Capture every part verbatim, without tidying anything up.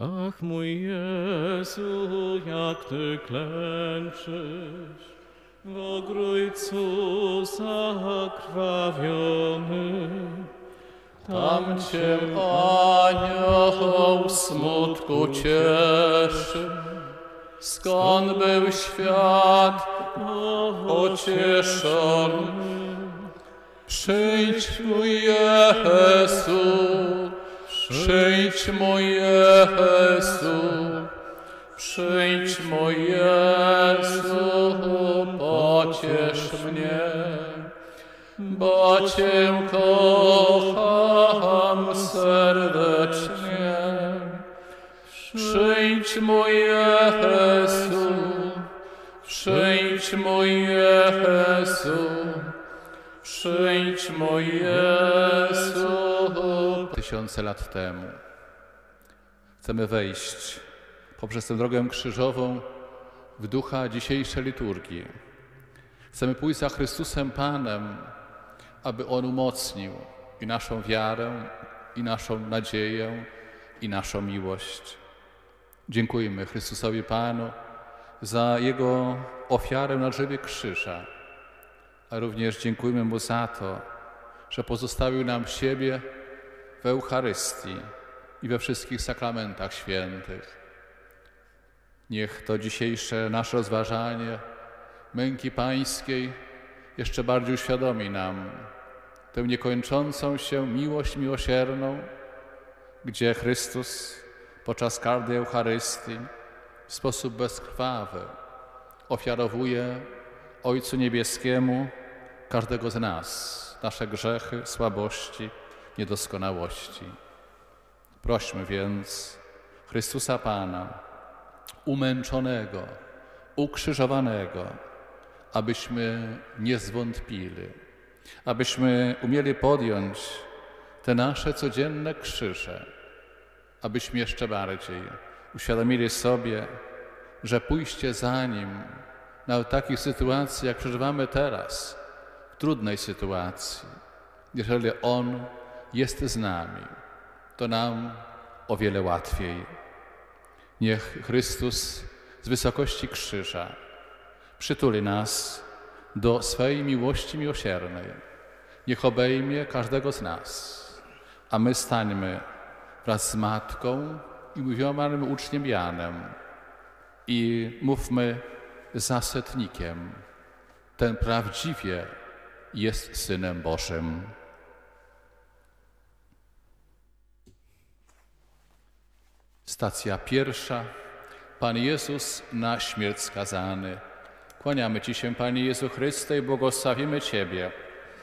Ach mój Jezu, jak Ty klęczysz w ogrójcu zakrwawiony. Tam Cię anioł smutku cieszy, skąd był świat pocieszony. Przyjdź mój Jezu, przyjdź mój Jezu, przyjdź mój Jezu, pociesz mnie, bo Cię kocham serdecznie. Przyjdź mój Jezu, przyjdź mój Jezu, przyjdź mój Jezu. Tysiące lat temu chcemy wejść poprzez tę drogę krzyżową w ducha dzisiejszej liturgii. Chcemy pójść za Chrystusem Panem, aby On umocnił i naszą wiarę, i naszą nadzieję, i naszą miłość. Dziękujmy Chrystusowi Panu za Jego ofiarę na drzewie krzyża, a również dziękujmy Mu za to, że pozostawił nam siebie w Eucharystii i we wszystkich sakramentach świętych. Niech to dzisiejsze nasze rozważanie męki Pańskiej jeszcze bardziej uświadomi nam tę niekończącą się miłość miłosierną, gdzie Chrystus podczas każdej Eucharystii w sposób bezkrwawy ofiarowuje Ojcu Niebieskiemu każdego z nas, nasze grzechy, słabości, niedoskonałości. Prośmy więc Chrystusa Pana, umęczonego, ukrzyżowanego, abyśmy nie zwątpili, abyśmy umieli podjąć te nasze codzienne krzyże, abyśmy jeszcze bardziej uświadomili sobie, że pójście za Nim nawet w takich sytuacji, jak przeżywamy teraz, w trudnej sytuacji, jeżeli On jest z nami, to nam o wiele łatwiej. Niech Chrystus z wysokości krzyża przytuli nas do swej miłości miłosiernej. Niech obejmie każdego z nas, a my stańmy wraz z Matką i mówionym uczniem Janem i mówmy za setnikiem: ten prawdziwie jest Synem Bożym. Stacja pierwsza. Pan Jezus na śmierć skazany. Kłaniamy Ci się, Panie Jezu Chryste, i błogosławimy Ciebie.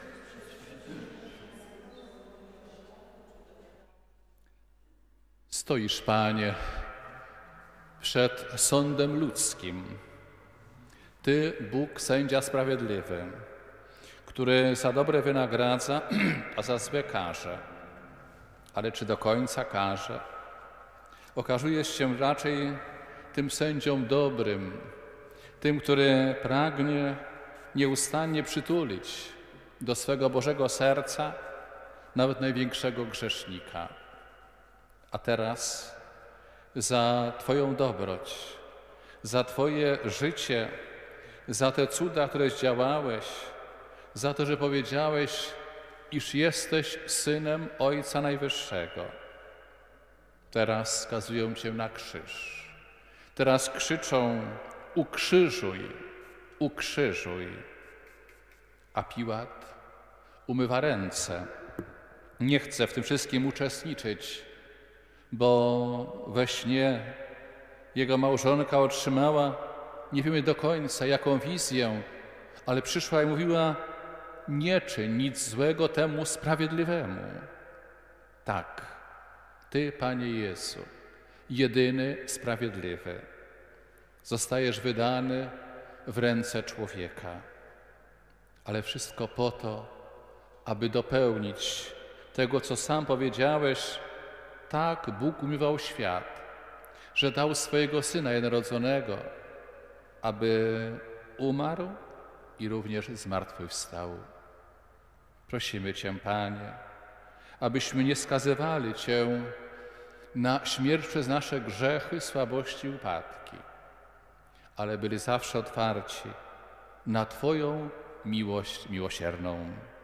Stoisz, Panie, przed sądem ludzkim. Ty, Bóg, sędzia sprawiedliwy, który za dobre wynagradza, a za złe karze. Ale czy do końca karze? Okazujesz się raczej tym sędzią dobrym, tym, który pragnie nieustannie przytulić do swego Bożego serca nawet największego grzesznika. A teraz za Twoją dobroć, za Twoje życie, za te cuda, które zdziałałeś, za to, że powiedziałeś, iż jesteś Synem Ojca Najwyższego. Teraz skazują Cię na krzyż. Teraz krzyczą: ukrzyżuj, ukrzyżuj. A Piłat umywa ręce. Nie chce w tym wszystkim uczestniczyć, bo we śnie jego małżonka otrzymała, nie wiemy do końca jaką wizję, ale przyszła i mówiła: nie czyń nic złego temu sprawiedliwemu. Tak, Ty, Panie Jezu, jedyny sprawiedliwy, zostajesz wydany w ręce człowieka. Ale wszystko po to, aby dopełnić tego, co sam powiedziałeś: tak Bóg umiłował świat, że dał swojego Syna jednorodzonego, aby umarł i również zmartwychwstał. Prosimy Cię, Panie, abyśmy nie skazywali Cię na śmierć przez nasze grzechy, słabości i upadki, ale byli zawsze otwarci na Twoją miłość miłosierną.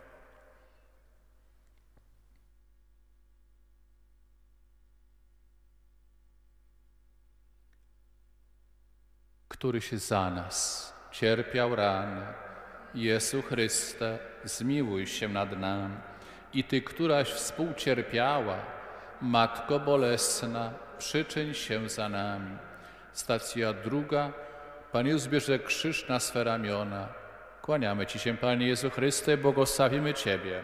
Któryś za nas cierpiał rany, Jezu Chryste, zmiłuj się nad nami. I Ty, któraś współcierpiała, Matko Bolesna, przyczyń się za nami. Stacja druga. Pan Jezus bierze krzyż na swe ramiona. Kłaniamy Ci się, Panie Jezu Chryste, błogosławimy Ciebie.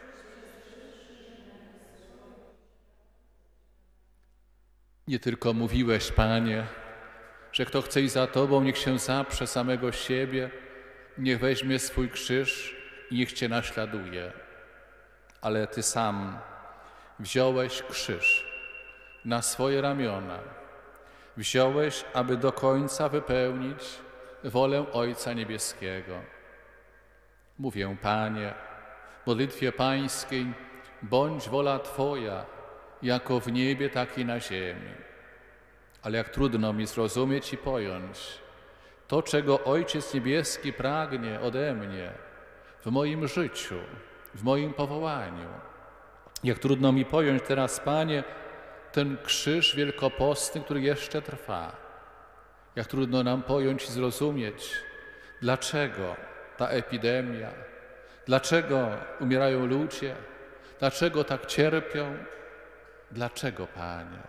Nie tylko mówiłeś, Panie, że kto chce iść za Tobą, niech się zaprze samego siebie, niech weźmie swój krzyż i niech Cię naśladuje. Ale Ty sam wziąłeś krzyż na swoje ramiona. Wziąłeś, aby do końca wypełnić wolę Ojca Niebieskiego. Mówię, Panie, w modlitwie Pańskiej, bądź wola Twoja, jako w niebie, tak i na ziemi. Ale jak trudno mi zrozumieć i pojąć to, czego Ojciec Niebieski pragnie ode mnie w moim życiu, w moim powołaniu. Jak trudno mi pojąć teraz, Panie, ten krzyż wielkopostny, który jeszcze trwa. Jak trudno nam pojąć i zrozumieć, dlaczego ta epidemia, dlaczego umierają ludzie, dlaczego tak cierpią, dlaczego, Panie.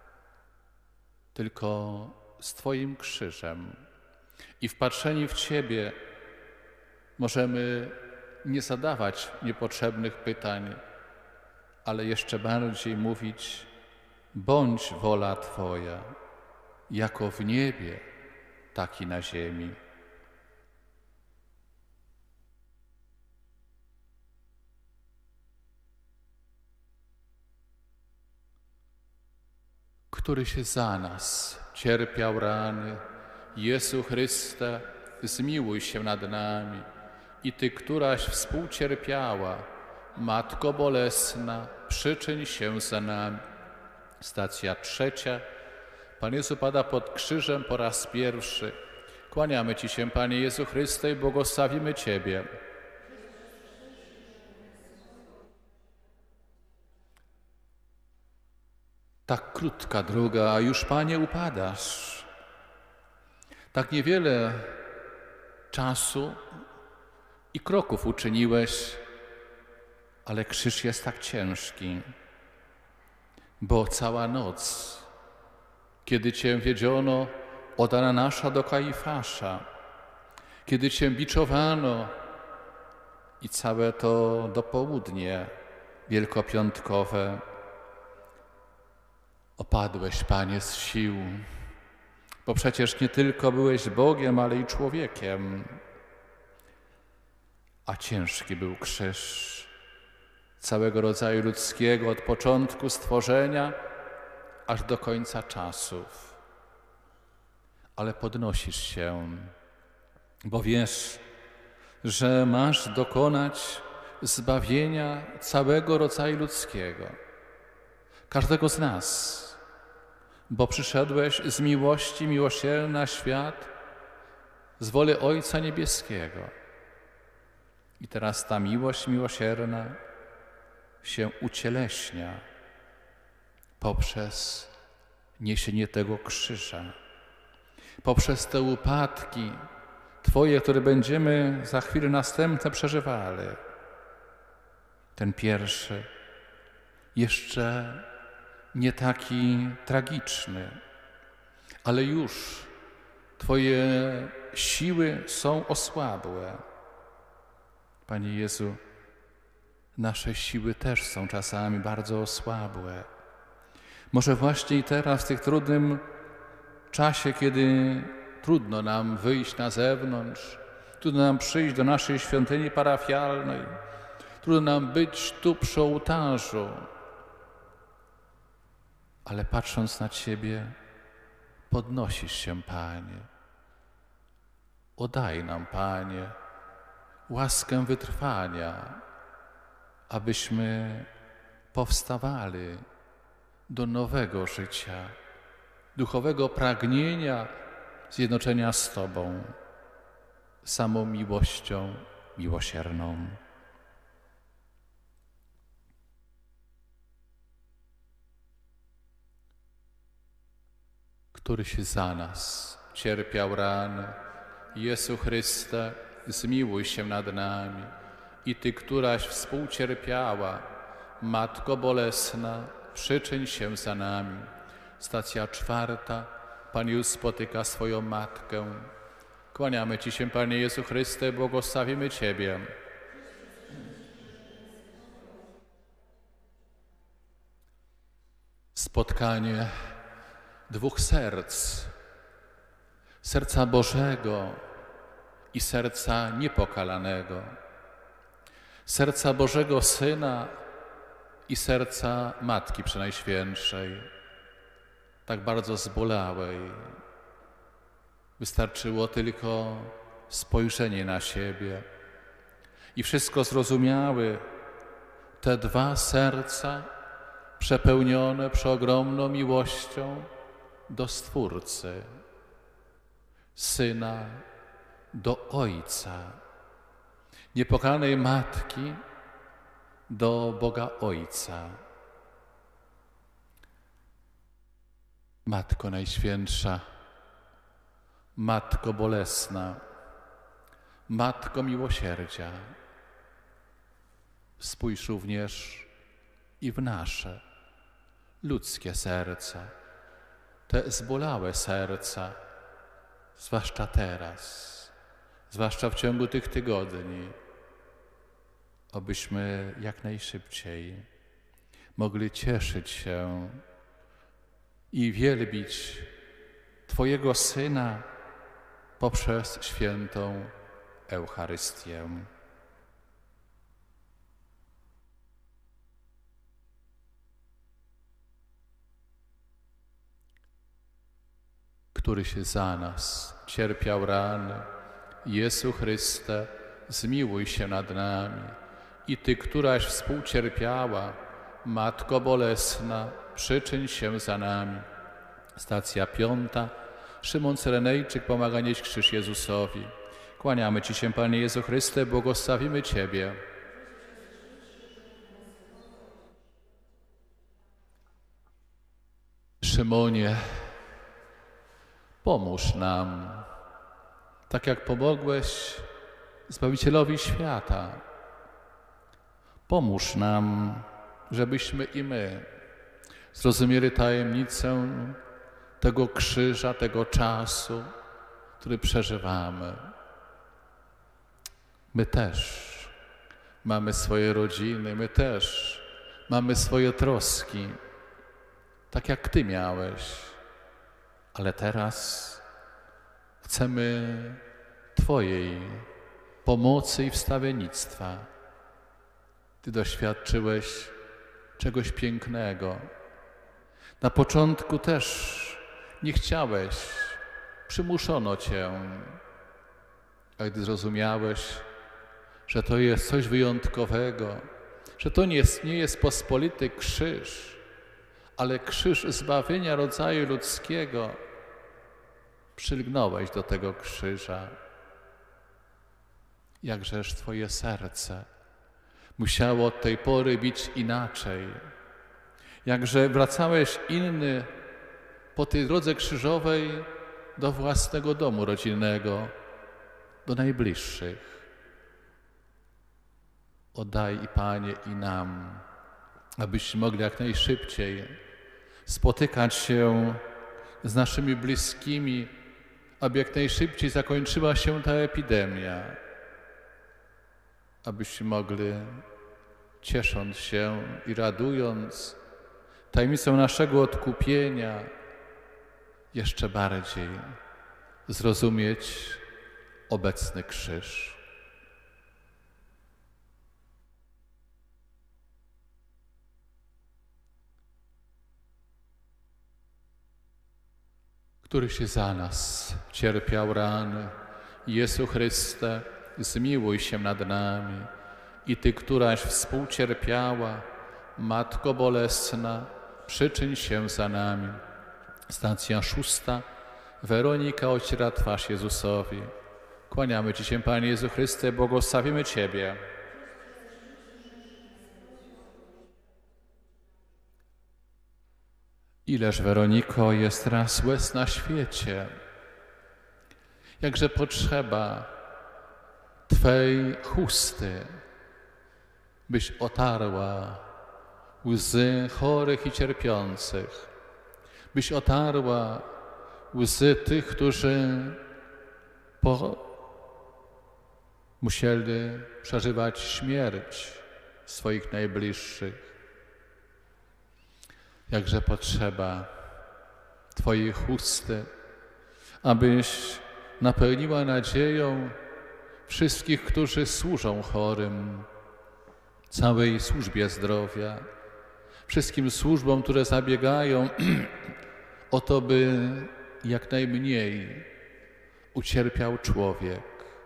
Tylko z Twoim krzyżem i wpatrzeni w Ciebie możemy nie zadawać niepotrzebnych pytań, ale jeszcze bardziej mówić: bądź wola Twoja, jako w niebie, tak i na ziemi. Któryś za nas cierpiał rany, Jezu Chryste, zmiłuj się nad nami. I Ty, któraś współcierpiała, Matko Bolesna, przyczyń się za nami. Stacja trzecia. Pan Jezu pada pod krzyżem po raz pierwszy. Kłaniamy Ci się, Panie Jezu Chryste, i błogosławimy Ciebie. Tak krótka droga, a już, Panie, upadasz. Tak niewiele czasu i kroków uczyniłeś, ale krzyż jest tak ciężki, bo cała noc, kiedy Cię wiedziono od Ananasza do Kajfasza, kiedy Cię biczowano i całe to dopołudnie wielkopiątkowe, opadłeś, Panie, z sił, bo przecież nie tylko byłeś Bogiem, ale i człowiekiem, a ciężki był krzyż całego rodzaju ludzkiego od początku stworzenia aż do końca czasów. Ale podnosisz się, bo wiesz, że masz dokonać zbawienia całego rodzaju ludzkiego, każdego z nas, bo przyszedłeś z miłości miłosierny na świat, z woli Ojca Niebieskiego. I teraz ta miłość miłosierna się ucieleśnia poprzez niesienie tego krzyża, poprzez te upadki Twoje, które będziemy za chwilę następne przeżywali. Ten pierwszy jeszcze nie taki tragiczny, ale już Twoje siły są osłabłe. Panie Jezu, nasze siły też są czasami bardzo osłabłe. Może właśnie i teraz, w tym trudnym czasie, kiedy trudno nam wyjść na zewnątrz, trudno nam przyjść do naszej świątyni parafialnej, trudno nam być tu przy ołtarzu, ale patrząc na Ciebie, podnosisz się, Panie. Oddaj nam, Panie, łaskę wytrwania, abyśmy powstawali do nowego życia, duchowego pragnienia zjednoczenia z Tobą, samą miłością miłosierną. Któryś za nas cierpiał rany, Jezu Chryste, zmiłuj się nad nami. I Ty, któraś współcierpiała, Matko bolesna, przyczyń się za nami. Stacja czwarta. Pan już spotyka swoją Matkę. Kłaniamy Ci się, Panie Jezu Chryste, błogosławimy Ciebie. Spotkanie dwóch serc, serca Bożego i serca niepokalanego, serca Bożego Syna i serca Matki Przenajświętszej, tak bardzo zbolałej. Wystarczyło tylko spojrzenie na siebie i wszystko zrozumiały te dwa serca przepełnione przeogromną miłością do Stwórcy, Syna do Ojca, niepokalanej Matki do Boga Ojca. Matko Najświętsza, Matko bolesna, Matko miłosierdzia, spójrz również i w nasze ludzkie serca, te zbolałe serca, zwłaszcza teraz, zwłaszcza w ciągu tych tygodni, abyśmy jak najszybciej mogli cieszyć się i wielbić Twojego Syna poprzez świętą Eucharystię. Któryś za nas cierpiał rany, Jezu Chryste, zmiłuj się nad nami. I Ty, któraś współcierpiała, Matko bolesna, przyczyń się za nami. Stacja piąta. Szymon Cyrenejczyk pomaga nieść krzyż Jezusowi. Kłaniamy Ci się, Panie Jezu Chryste, błogosławimy Ciebie. Szymonie, pomóż nam, tak jak pomogłeś Zbawicielowi świata. Pomóż nam, żebyśmy i my zrozumieli tajemnicę tego krzyża, tego czasu, który przeżywamy. My też mamy swoje rodziny, my też mamy swoje troski, tak jak Ty miałeś. Ale teraz chcemy Twojej pomocy i wstawiennictwa. Ty doświadczyłeś czegoś pięknego. Na początku też nie chciałeś, przymuszono Cię. A gdy zrozumiałeś, że to jest coś wyjątkowego, że to nie jest, nie jest pospolity krzyż, ale krzyż zbawienia rodzaju ludzkiego, przylgnąłeś do tego krzyża. Jakżeż Twoje serce musiało od tej pory bić inaczej. Jakże wracałeś inny po tej drodze krzyżowej do własnego domu rodzinnego, do najbliższych. Oddaj i Panie i nam, abyśmy mogli jak najszybciej spotykać się z naszymi bliskimi, aby jak najszybciej zakończyła się ta epidemia, abyśmy mogli, ciesząc się i radując tajemnicą naszego odkupienia, jeszcze bardziej zrozumieć obecny krzyż. Któryś za nas cierpiał rany, Jezu Chryste, zmiłuj się nad nami. I Ty, któraś współcierpiała, Matko bolesna, przyczyń się za nami. Stacja szósta. Weronika ociera twarz Jezusowi. Kłaniamy Ci się, Panie Jezu Chryste, błogosławimy Ciebie. Ileż, Weroniko, jest raz łez na świecie. Jakże potrzeba Twej chusty, byś otarła łzy chorych i cierpiących, byś otarła łzy tych, którzy po... musieli przeżywać śmierć swoich najbliższych. Jakże potrzeba Twojej chusty, abyś napełniła nadzieją wszystkich, którzy służą chorym, całej służbie zdrowia, wszystkim służbom, które zabiegają o to, by jak najmniej ucierpiał człowiek.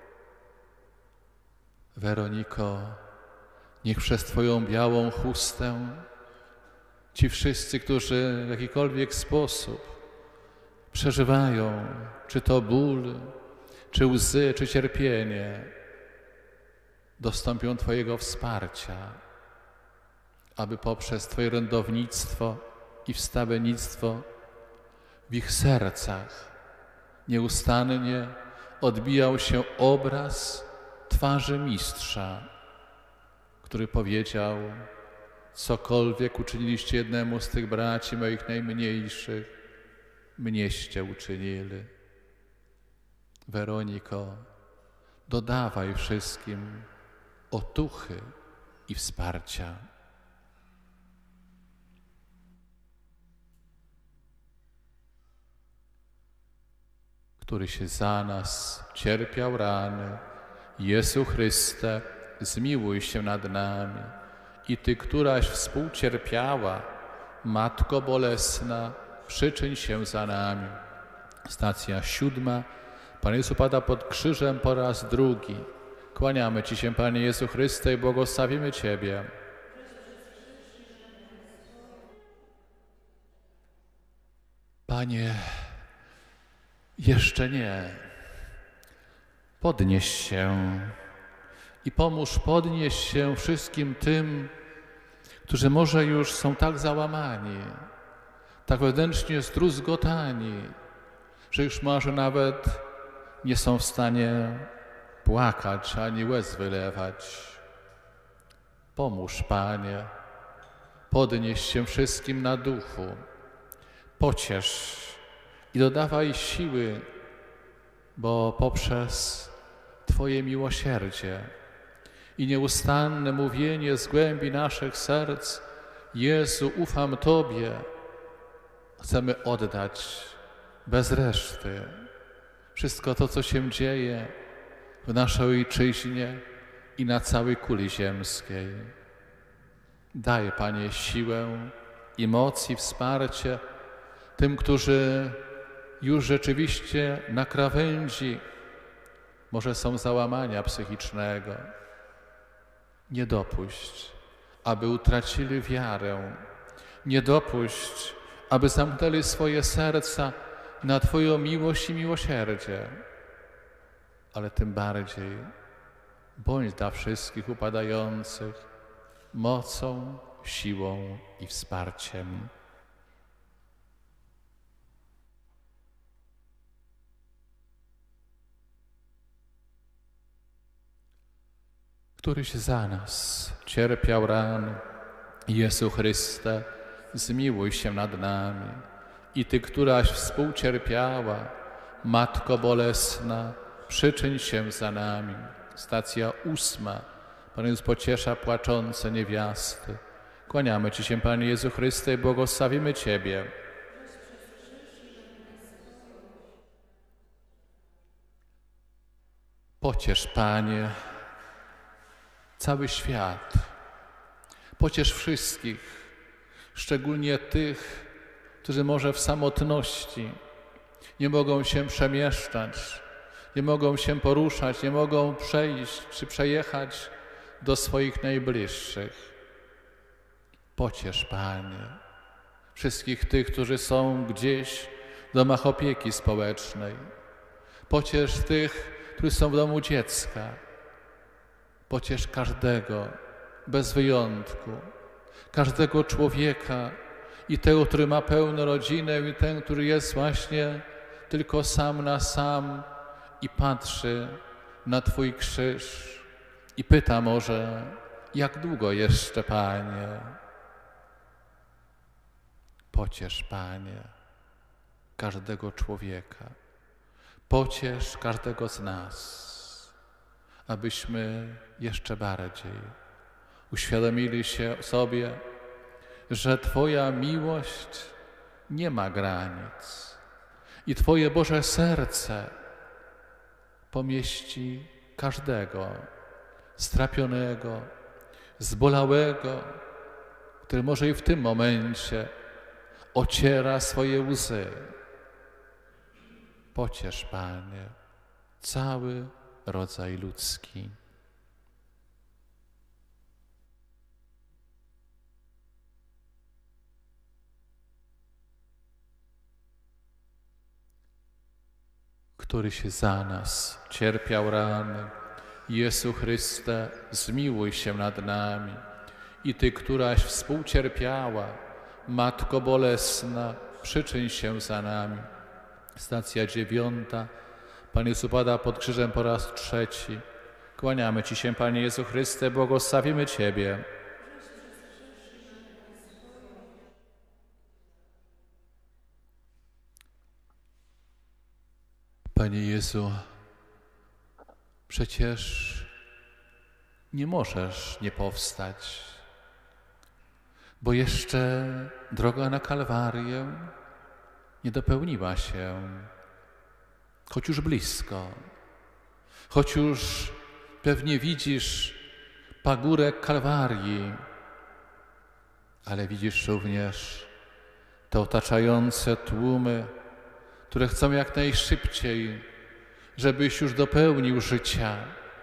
Weroniko, niech przez Twoją białą chustę ci wszyscy, którzy w jakikolwiek sposób przeżywają, czy to ból, czy łzy, czy cierpienie, dostąpią Twojego wsparcia, aby poprzez Twoje rędownictwo i wstawiennictwo w ich sercach nieustannie odbijał się obraz twarzy Mistrza, który powiedział: cokolwiek uczyniliście jednemu z tych braci moich najmniejszych, mnieście uczynili. Weroniko, dodawaj wszystkim otuchy i wsparcia. Któryś za nas cierpiał rany, Jezu Chryste, zmiłuj się nad nami. I Ty, któraś współcierpiała, Matko Bolesna, przyczyń się za nami. Stacja siódma. Pan Jezus pada pod krzyżem po raz drugi. Kłaniamy Ci się, Panie Jezu Chryste, i błogosławimy Ciebie. Panie, jeszcze nie. Podnieś się i pomóż podnieść się wszystkim tym, którzy może już są tak załamani, tak wewnętrznie zdruzgotani, że już może nawet nie są w stanie płakać ani łez wylewać. Pomóż, Panie, podnieś się wszystkim na duchu, pociesz i dodawaj siły, bo poprzez Twoje miłosierdzie i nieustanne mówienie z głębi naszych serc: Jezu, ufam Tobie, chcemy oddać bez reszty wszystko to, co się dzieje w naszej Ojczyźnie i na całej kuli ziemskiej. Daj, Panie, siłę i moc i wsparcie tym, którzy już rzeczywiście na krawędzi może są załamania psychicznego. Nie dopuść, aby utracili wiarę. Nie dopuść, aby zamknęli swoje serca na Twoją miłość i miłosierdzie. Ale tym bardziej bądź dla wszystkich upadających mocą, siłą i wsparciem. Któryś za nas cierpiał ran, Jezu Chryste, zmiłuj się nad nami. I Ty, któraś współcierpiała, Matko Bolesna, przyczyń się za nami. Stacja ósma. Pan Jezus pociesza płaczące niewiasty. Kłaniamy Ci się, Panie Jezu Chryste, i błogosławimy Ciebie. Pociesz, Panie, cały świat. Pociesz wszystkich, szczególnie tych, którzy może w samotności nie mogą się przemieszczać, nie mogą się poruszać, nie mogą przejść czy przejechać do swoich najbliższych. Pociesz, Panie, wszystkich tych, którzy są gdzieś w domach opieki społecznej. Pociesz tych, którzy są w domu dziecka. Pociesz każdego, bez wyjątku, każdego człowieka i tego, który ma pełną rodzinę i ten, który jest właśnie tylko sam na sam i patrzy na Twój krzyż i pyta może, jak długo jeszcze, Panie? Pociesz, Panie, każdego człowieka. Pociesz każdego z nas, abyśmy jeszcze bardziej uświadomili się sobie, że Twoja miłość nie ma granic i Twoje Boże serce pomieści każdego strapionego, zbolałego, który może i w tym momencie ociera swoje łzy. Pociesz, Panie, cały rodzaj ludzki. Który się za nas cierpiał rany. Jezu Chryste, zmiłuj się nad nami. I Ty, któraś współcierpiała, Matko Bolesna, przyczyń się za nami. Stacja dziewiąta. Pan Jezus upada pod krzyżem po raz trzeci. Kłaniamy Ci się, Panie Jezu Chryste, błogosławimy Ciebie. Panie Jezu, przecież nie możesz nie powstać, bo jeszcze droga na Kalwarię nie dopełniła się, choć już blisko, choć już pewnie widzisz pagórek Kalwarii, ale widzisz również te otaczające tłumy, które chcą jak najszybciej, żebyś już dopełnił życia.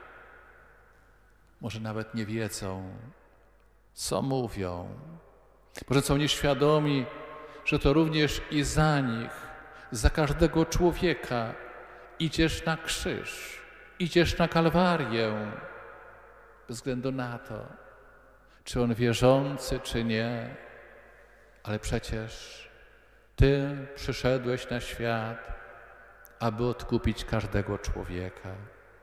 Może nawet nie wiedzą, co mówią. Może są nieświadomi, że to również i za nich, za każdego człowieka idziesz na krzyż, idziesz na Kalwarię, bez względu na to, czy on wierzący, czy nie, ale przecież Ty przyszedłeś na świat, aby odkupić każdego człowieka.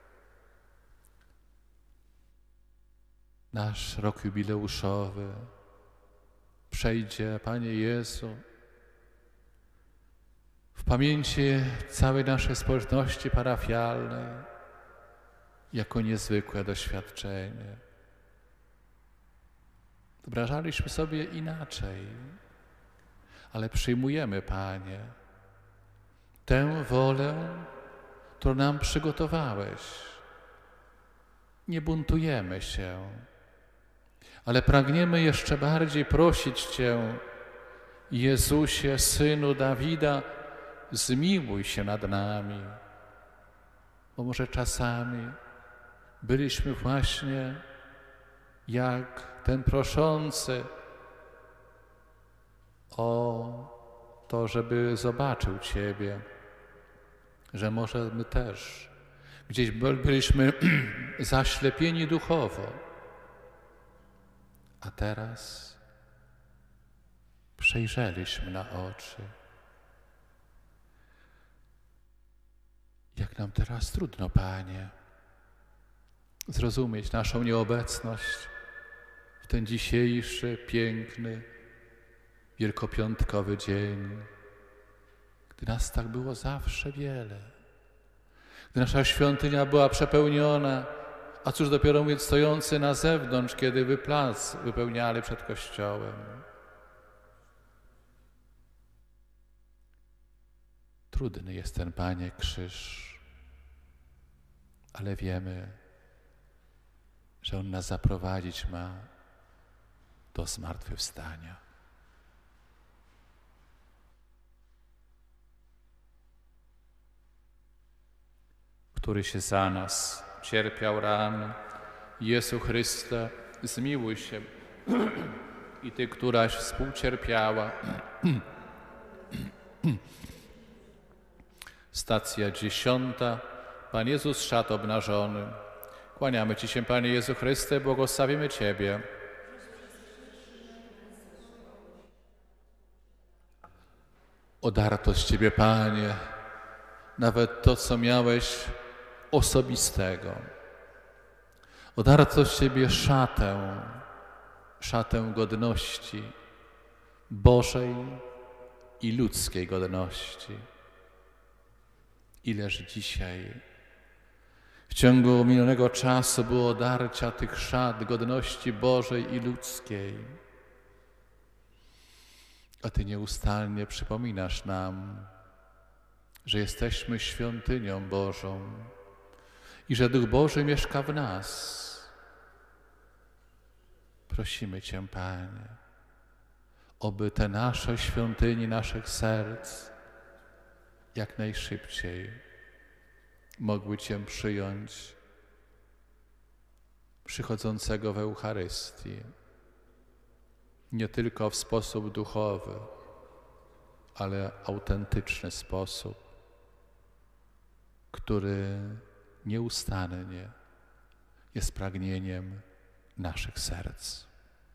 Nasz rok jubileuszowy przejdzie, Panie Jezu, w pamięci całej naszej społeczności parafialnej jako niezwykłe doświadczenie. Wyobrażaliśmy sobie inaczej, ale przyjmujemy, Panie, tę wolę, którą nam przygotowałeś. Nie buntujemy się, ale pragniemy jeszcze bardziej prosić Cię, Jezusie, Synu Dawida, zmiłuj się nad nami, bo może czasami byliśmy właśnie jak ten proszący o to, żeby zobaczył Ciebie, że może my też gdzieś byliśmy zaślepieni duchowo, a teraz przejrzeliśmy na oczy. Jak nam teraz trudno, Panie, zrozumieć naszą nieobecność w ten dzisiejszy, piękny, wielkopiątkowy dzień, gdy nas tak było zawsze wiele, gdy nasza świątynia była przepełniona, a cóż dopiero mówić stojący na zewnątrz, kiedy by plac wypełniali przed Kościołem. Trudny jest ten, Panie, krzyż, ale wiemy, że On nas zaprowadzić ma do zmartwychwstania. Który się za nas cierpiał rany, Jezu Chryste, zmiłuj się i Ty, któraś współcierpiała. Stacja dziesiąta. Pan Jezus szat obnażony. Kłaniamy Ci się, Panie Jezu Chryste, błogosławimy Ciebie. Odarto z Ciebie, Panie, nawet to, co miałeś osobistego. Odarto z Ciebie szatę, szatę godności, Bożej i ludzkiej godności. Ileż dzisiaj w ciągu minionego czasu było darcia tych szat godności Bożej i ludzkiej. A Ty nieustannie przypominasz nam, że jesteśmy świątynią Bożą i że Duch Boży mieszka w nas. Prosimy Cię, Panie, oby te nasze świątyni naszych serc jak najszybciej mogły Cię przyjąć przychodzącego w Eucharystii, nie tylko w sposób duchowy, ale autentyczny sposób, który nieustannie jest pragnieniem naszych serc.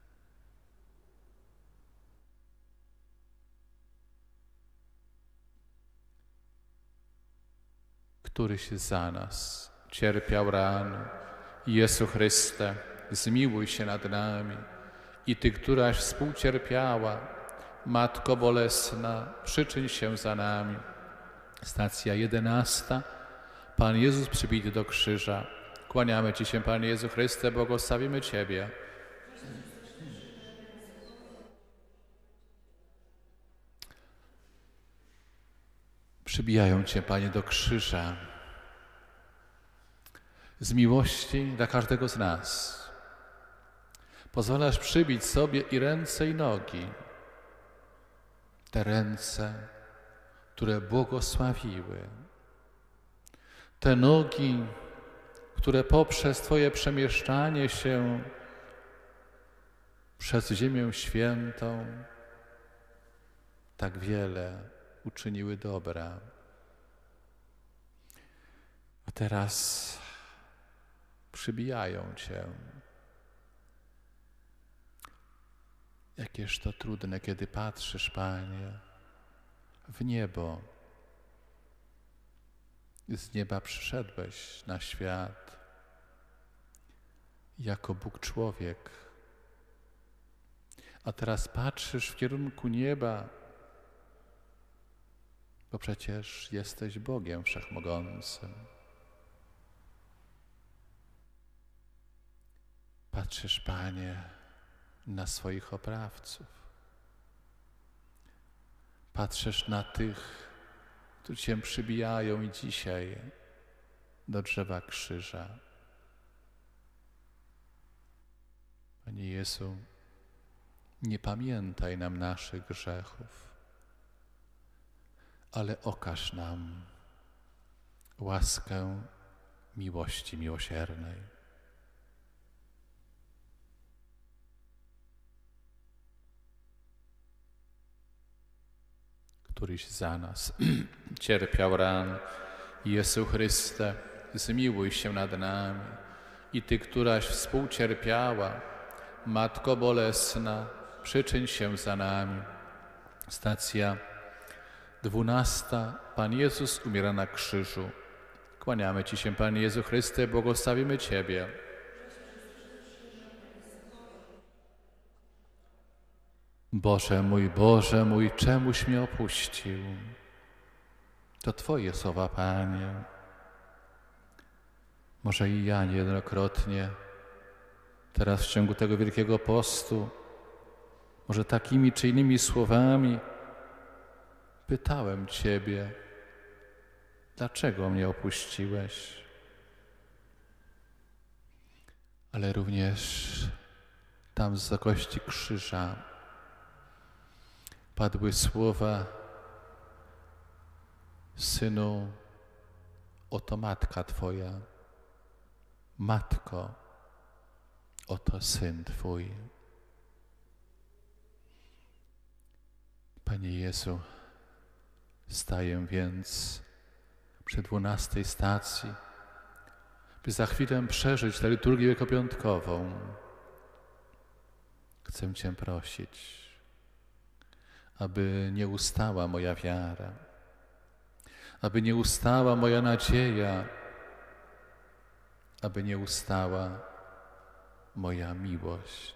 Któryś za nas cierpiał rany. Jezu Chryste, zmiłuj się nad nami. I Ty, któraś współcierpiała, Matko Bolesna, przyczyń się za nami. Stacja jedenasta. Pan Jezus przybity do krzyża. Kłaniamy Ci się, Panie Jezu Chryste, błogosławimy Ciebie. Przybijają Cię, Panie, do krzyża z miłości dla każdego z nas. Pozwalasz przybić sobie i ręce, i nogi. Te ręce, które błogosławiły. Te nogi, które poprzez Twoje przemieszczanie się przez Ziemię Świętą tak wiele uczyniły dobra. A teraz przybijają Cię. Jakież to trudne, kiedy patrzysz, Panie, w niebo. Z nieba przyszedłeś na świat jako Bóg człowiek. A teraz patrzysz w kierunku nieba, bo przecież jesteś Bogiem Wszechmogącym. Patrzysz, Panie, na swoich oprawców. Patrzysz na tych, którzy Cię przybijają i dzisiaj do drzewa krzyża. Panie Jezu, nie pamiętaj nam naszych grzechów, ale okaż nam łaskę miłości miłosiernej. Któryś za nas cierpiał ran. Jezu Chryste, zmiłuj się nad nami. I Ty, któraś współcierpiała, Matko Bolesna, przyczyń się za nami. Stacja dwunasta. Pan Jezus umiera na krzyżu. Kłaniamy Ci się, Panie Jezu Chryste, błogosławimy Ciebie. Boże mój, Boże mój, czemuś mnie opuścił? To Twoje słowa, Panie. Może i ja niejednokrotnie, teraz w ciągu tego Wielkiego Postu, może takimi czy innymi słowami pytałem Ciebie, dlaczego mnie opuściłeś? Ale również tam z wysokości krzyża padły słowa: Synu, oto matka Twoja, matko, oto syn Twój. Panie Jezu, staję więc przy dwunastej stacji, by za chwilę przeżyć tę liturgię wielkopiątkową. Chcę Cię prosić, aby nie ustała moja wiara, aby nie ustała moja nadzieja, aby nie ustała moja miłość.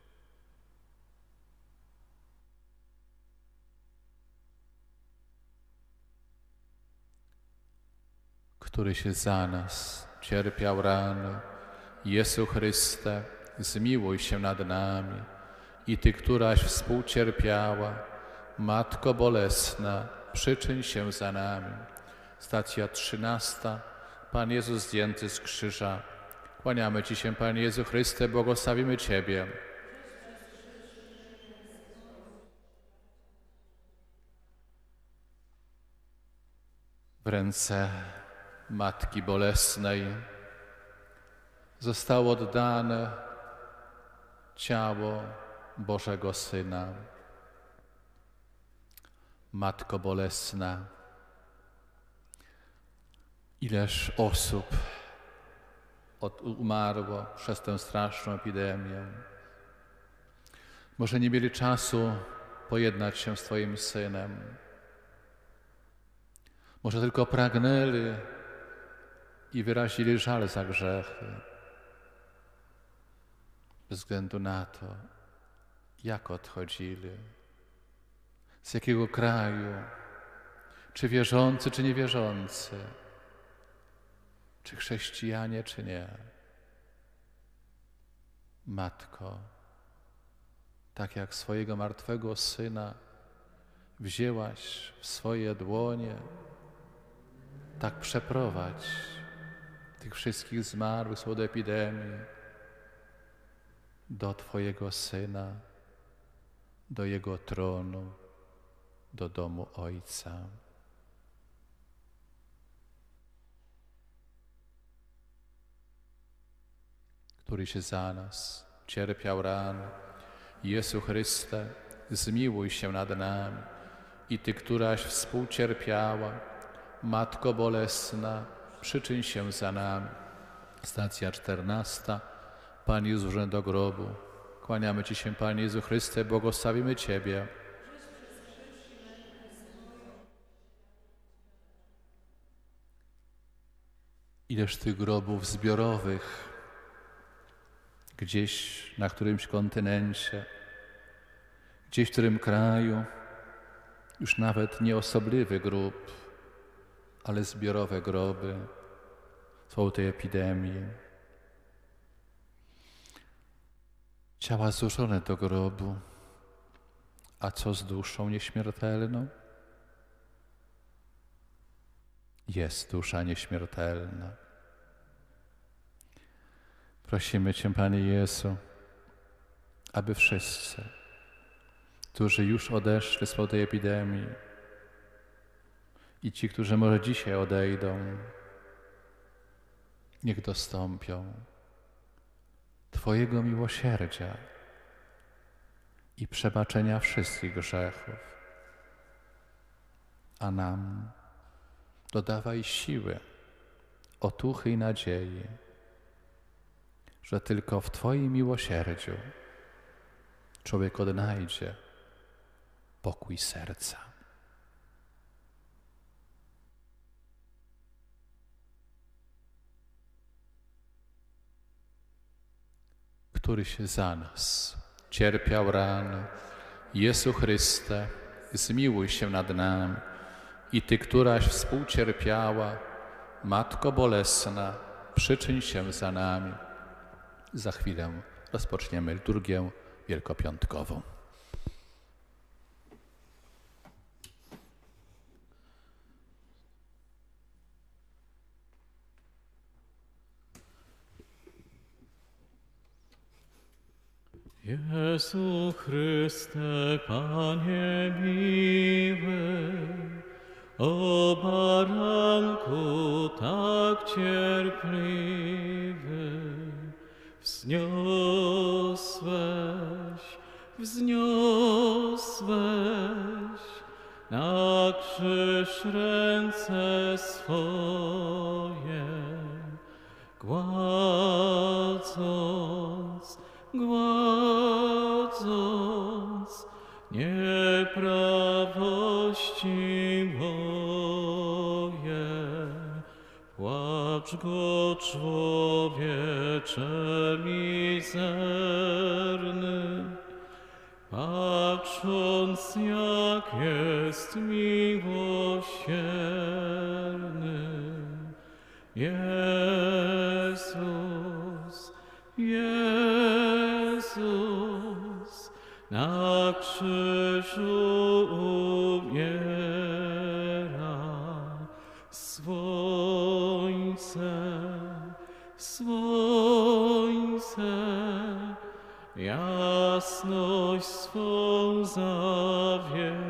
Który się za nas cierpiał rany, Jezu Chryste, zmiłuj się nad nami. I Ty, któraś współcierpiała, Matko Bolesna, przyczyń się za nami. Stacja trzynasta. Pan Jezus zdjęty z krzyża. Kłaniamy Ci się, Panie Jezu Chryste, błogosławimy Ciebie. W ręce Matki Bolesnej zostało oddane ciało Bożego Syna. Matko Bolesna, ileż osób umarło przez tę straszną epidemię. Może nie mieli czasu pojednać się z Twoim Synem. Może tylko pragnęli i wyrazili żal za grzechy. Bez względu na to, jak odchodzili, z jakiego kraju, czy wierzący, czy niewierzący, czy chrześcijanie, czy nie. Matko, tak jak swojego martwego Syna wzięłaś w swoje dłonie, tak przeprowadź tych wszystkich zmarłych od epidemii do Twojego Syna, do Jego tronu, do domu Ojca. Który się za nas cierpiał rany, Jezu Chryste, zmiłuj się nad nami. I Ty, któraś współcierpiała, Matko Bolesna, przyczyń się za nami. Stacja czternasta. Pan Jezus wszedł do grobu. Kłaniamy Ci się, Panie Jezu Chryste, błogosławimy Ciebie. Ileż tych grobów zbiorowych gdzieś na którymś kontynencie, gdzieś w którym kraju, już nawet nie osobliwy grób, ale zbiorowe groby są tej epidemii. Ciała złożone do grobu, a co z duszą nieśmiertelną? Jest dusza nieśmiertelna. Prosimy Cię, Panie Jezu, aby wszyscy, którzy już odeszli z tej epidemii i ci, którzy może dzisiaj odejdą, niech dostąpią Twojego miłosierdzia i przebaczenia wszystkich grzechów. A nam dodawaj siły, otuchy i nadziei, że tylko w Twoim miłosierdziu człowiek odnajdzie pokój serca. Który się za nas cierpiał rany, Jezu Chryste, zmiłuj się nad nami. I Ty, któraś współcierpiała, Matko Bolesna, przyczyń się za nami. Za chwilę rozpoczniemy liturgię wielkopiątkową. Jezu Chryste, Panie miły, o baranku tak cierpliwy, wzniosłeś, wzniosłeś na krzyż ręce swoje, gładząc, gładząc nieprawości moje. Płacz go, człowiecze mizerny, patrząc, jak jest miłosierny. Jezus, Jezus, na krzyżu umiera. Słońce, słońce, jasność swą zawiera.